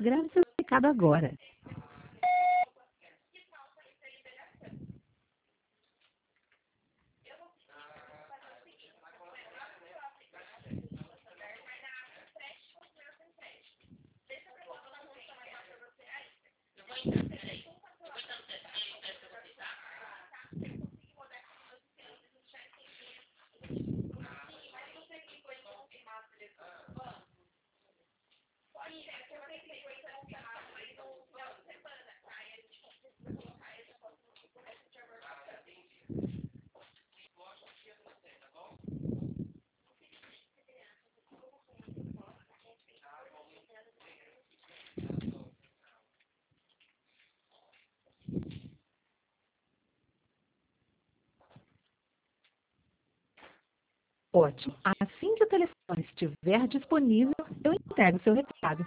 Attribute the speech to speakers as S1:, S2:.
S1: Grave seu recado agora. Ótimo. Assim que o telefone estiver disponível, eu entrego o seu recado.